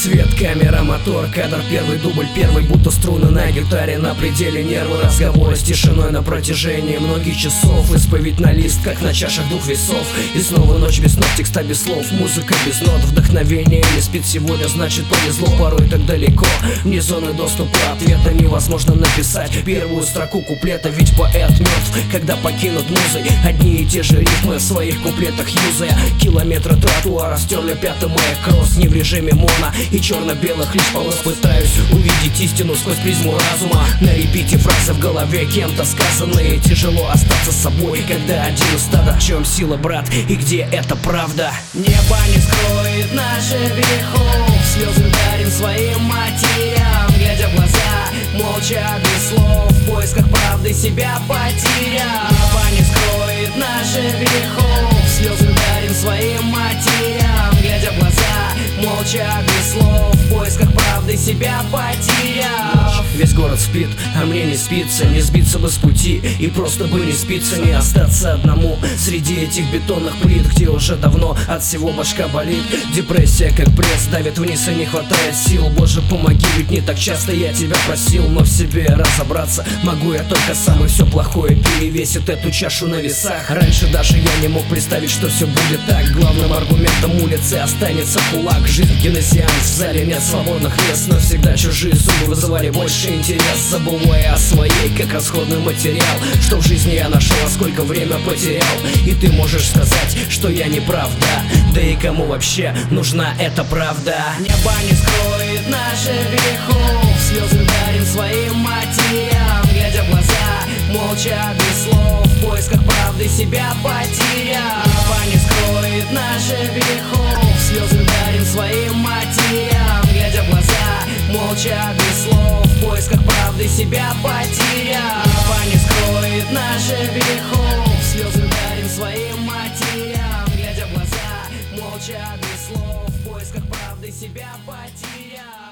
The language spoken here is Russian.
Свет, камера, мотор, кадр, первый дубль, первый, будто струны на гитаре, на пределе нервы, разговоры с тишиной на протяжении многих часов. Исповедь на лист, как на чашах двух весов. И снова ночь без нот, текста без слов, музыка без нот. Вдохновение не спит сегодня, значит повезло, порой так далеко. Вне зоны доступа ответа невозможно написать первую строку куплета, ведь поэт мертв, когда покинут музы. Одни и те же ритмы в своих куплетах юзая. Километры тротуара стерли 5 мая кросс, не в режиме моно и черно-белых лишь полос. Пытаюсь увидеть истину сквозь призму разума. На репите фразы в голове кем-то сказанные. Тяжело остаться собой, когда один из стада. В чем сила, брат, и где эта правда? Небо не скроет наших грехов, слезы дарим своим матерям. Глядя в глаза, молча без слов, в поисках правды себя потеряв. Небо не скроет наших грехов, слезы дарим своим матерям. Глядя в глаза, молча без слов, в поисках правды себя потеряв. Весь город спит, а мне не спится, не сбиться бы с пути и просто бы не спится, не остаться одному среди этих бетонных плит, где уже давно от всего башка болит. Депрессия как пресс давит вниз и не хватает сил. Боже, помоги, ведь не так часто я тебя просил, но в себе разобраться могу я только сам, и все плохое перевесит эту чашу на весах. Раньше даже я не мог представить, что все будет так. Главным аргументом улицы останется кулак. Жизнь киносеанс, в зале нет свободных мест, но всегда чужие зубы вызывали больше интерес, забывая о своей, как расходный материал. Что в жизни я нашел, а сколько время потерял. И ты можешь сказать, что я не прав, да? Да и кому вообще нужна эта правда? Небо не скроет наших грехов, слезы дарим своим матерям. Глядя в глаза, молча без слов, в поисках правды себя потеряв. Небо не скроет наших грехов, слезы дарим своим матерям. Глядя в глаза, молча без слов, в поисках правды себя потеряв. Небо не скроет наших грехов, слезы дарим своим матерям. Глядя в глаза, молча без слов, в поисках правды себя потеряв.